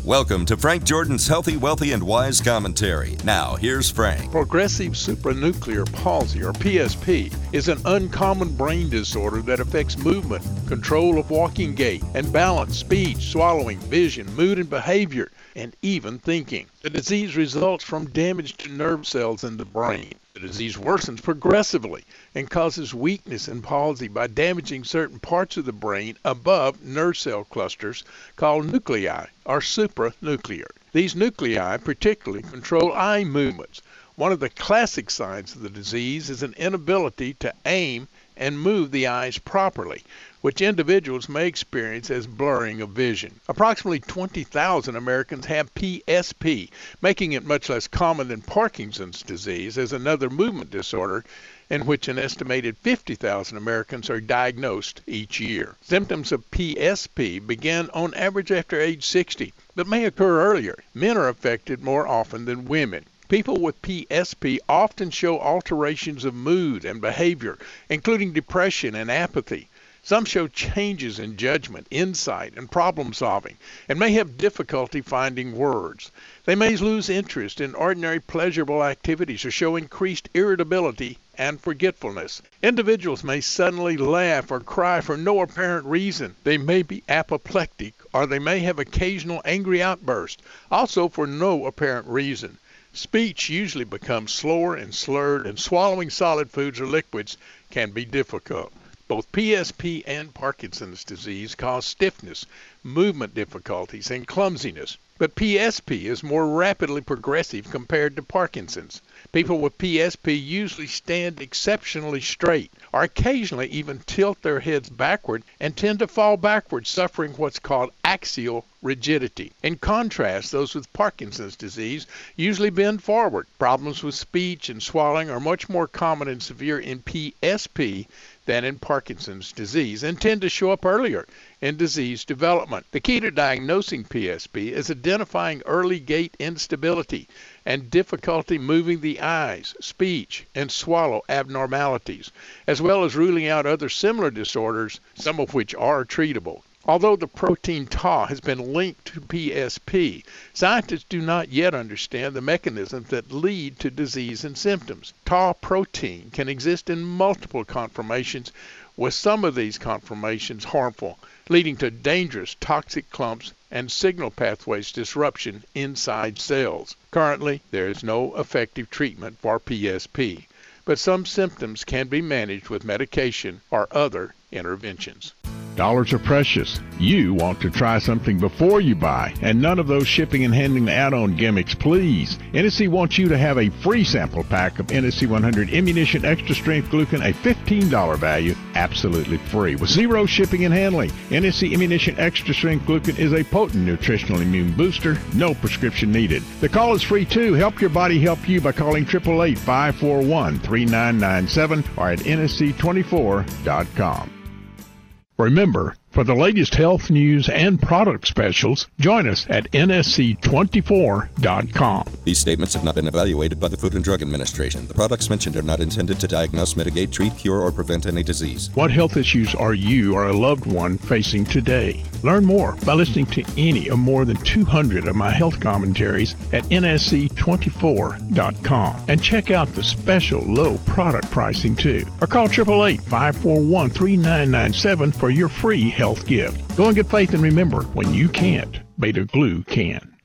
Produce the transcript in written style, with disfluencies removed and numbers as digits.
Welcome to Frank Jordan's Healthy, Wealthy, and Wise Commentary. Now, here's Frank. Progressive supranuclear palsy, or PSP, is an uncommon brain disorder that affects movement, control of walking gait, and balance, speech, swallowing, vision, mood and behavior, and even thinking. The disease results from damage to nerve cells in the brain. The disease worsens progressively and causes weakness and palsy by damaging certain parts of the brain above nerve cell clusters called nuclei, or supranuclear. These nuclei particularly control eye movements. One of the classic signs of the disease is an inability to aim and move the eyes properly, which individuals may experience as blurring of vision. Approximately 20,000 Americans have PSP, making it much less common than Parkinson's disease as another movement disorder in which an estimated 50,000 Americans are diagnosed each year. Symptoms of PSP begin on average after age 60, but may occur earlier. Men are affected more often than women. People with PSP often show alterations of mood and behavior, including depression and apathy. Some show changes in judgment, insight, and problem solving, and may have difficulty finding words. They may lose interest in ordinary pleasurable activities or show increased irritability and forgetfulness. Individuals may suddenly laugh or cry for no apparent reason. They may be apoplectic, or they may have occasional angry outbursts, also for no apparent reason. Speech usually becomes slower and slurred, and swallowing solid foods or liquids can be difficult. Both PSP and Parkinson's disease cause stiffness, movement difficulties, and clumsiness. But PSP is more rapidly progressive compared to Parkinson's. People with PSP usually stand exceptionally straight, or occasionally even tilt their heads backward and tend to fall backward, suffering what's called axial rigidity. In contrast, those with Parkinson's disease usually bend forward. Problems with speech and swallowing are much more common and severe in PSP than in Parkinson's disease, and tend to show up earlier in disease development. The key to diagnosing PSP is identifying early gait instability and difficulty moving the eyes, speech, and swallow abnormalities, as well as ruling out other similar disorders, some of which are treatable. Although the protein Tau has been linked to PSP, scientists do not yet understand the mechanisms that lead to disease and symptoms. Tau protein can exist in multiple conformations, with some of these conformations harmful, leading to dangerous toxic clumps and signal pathways disruption inside cells. Currently, there is no effective treatment for PSP, but some symptoms can be managed with medication or other interventions. Dollars are precious. You want to try something before you buy, and none of those shipping and handling add-on gimmicks, please. NSC wants you to have a free sample pack of NSC 100 Immunition Extra Strength Glucan, a $15 value, absolutely free, with zero shipping and handling. NSC Immunition Extra Strength Glucan is a potent nutritional immune booster, no prescription needed. The call is free too. Help your body help you by calling 888-541-3997 or at nsc24.com. Remember, for the latest health news and product specials, join us at nsc24.com. These statements have not been evaluated by the Food and Drug Administration. The products mentioned are not intended to diagnose, mitigate, treat, cure, or prevent any disease. What health issues are you or a loved one facing today? Learn more by listening to any of more than 200 of my health commentaries at nsc24.com. And check out the special low product pricing too. Or call 888-541-3997 for your free health gift. Go and get faith, and remember, when you can't, Beta Glue can.